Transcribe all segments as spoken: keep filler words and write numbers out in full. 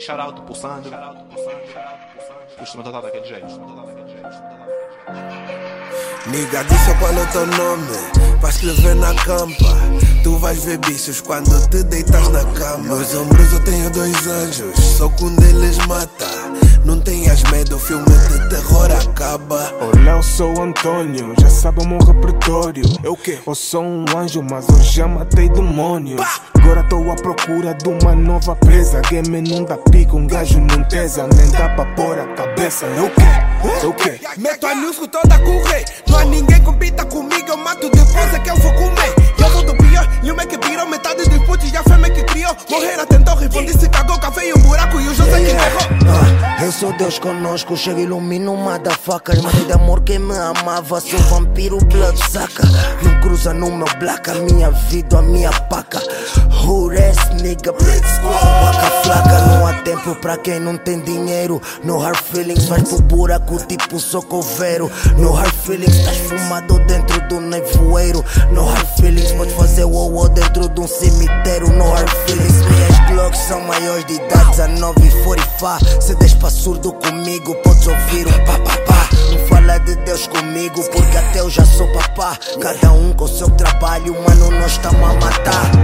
Shout out pro Sandro. O instrumental tá daquele jeito. Nigga, disse qual é o teu nome pra escrever na campa. Tu vais ver bichos quando te deitas na cama. Nos ombros eu tenho dois anjos, só que um deles mata. Não tenhas medo, o filme de terror acaba. Olá, eu sou o Antônio, já sabe o meu repertório. Eu quê? Eu sou um anjo, mas eu já matei demônios. Agora tô à procura de uma nova presa. Game não dá pico, um gajo não tesa. Nem dá pra pôr a cabeça. Eu quê? Eu quê? Meto anúncio toda a correr. Não há ninguém que compita comigo, eu mato depois é que eu vou comer. Eu sou do pior, e o que virou metade dos putos e a fêmea que criou. Morrer a tentar responder se cagou, café um buraco e o José que errou. Ah, eu sou Deus conosco, chego e ilumino motherfuckers. Matei de amor quem me amava, sou vampiro bloodsucker. Não cruza no meu black, a minha vida, a minha paca. Who rest, nigga, Waka flaca, não há tempo pra quem não tem dinheiro. No hard feelings, vai pro buraco tipo socoveiro. No hard feelings, estás fumado dentro do nevoeiro. No hard feelings, podes fazer wow dentro de um cemitério. No hard feelings, minhas Glocks são maiores de idade, dezenove e quarenta e cinco. Se des pra surdo comigo, podes ouvir um pá pá pá. Não fala de Deus comigo, porque até eu já sou papá. Cada um com seu trabalho, mano, nós estamos a matar.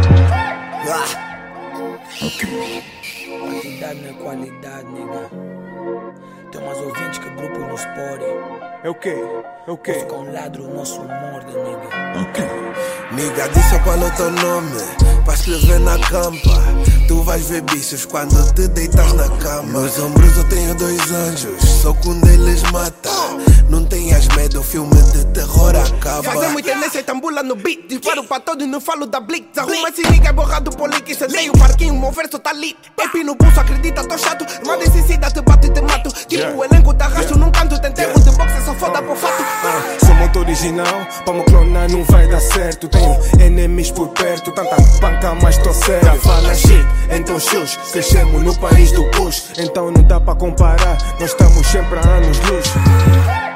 Ah. Quantidade não é qualidade, nigga. Tem umas ouvintes que grupo nos podem. É o quê? É o quê? Fica um ladro o nosso morde, nigga. Ok. Nigga, disse qual é o teu nome pra escrever na campa. Tu vais ver bichos quando te deitas na cama. Nos ombros eu tenho dois anjos, só que um deles mata. Não tenhas medo, o filme de terror acaba. Fazemos tendência e tambula no beat. Disparo pra todos, não falo da blitz. Arruma esse nigga borrado por link. Incendeio o parquinho, meu verso tá lit. Epi no pulso, acredita, tô chato. Mas necessita, te bato e te mato. Tipo o elenco te arrasto num canto. Tem tempo de boxe, só foda por fato. Ah, sou muito original, pra me clonar não vai dar certo. Tenho enemies por perto, tanta panca, mas tô sério. Já fala shit, então shoes. Crescemos no país do push, então não dá pra comparar. Nós estamos sempre a anos luz.